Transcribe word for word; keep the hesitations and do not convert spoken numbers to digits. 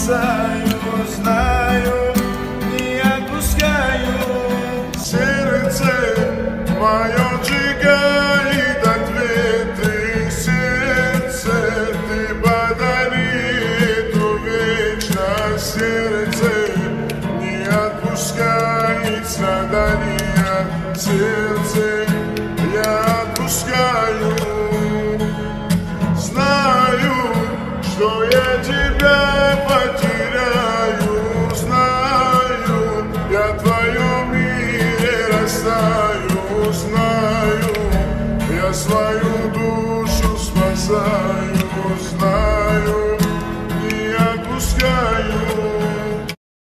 спасаю, знаю, не отпускаю. Сердце мое сжигает ответы, сердце ты подари эту вечность, сердце не отпускает страдания, сердце я отпускаю. Знаю, что я тебя потеряю, знаю, я в твоем мире растаю, знаю, я свою душу спасаю, знаю.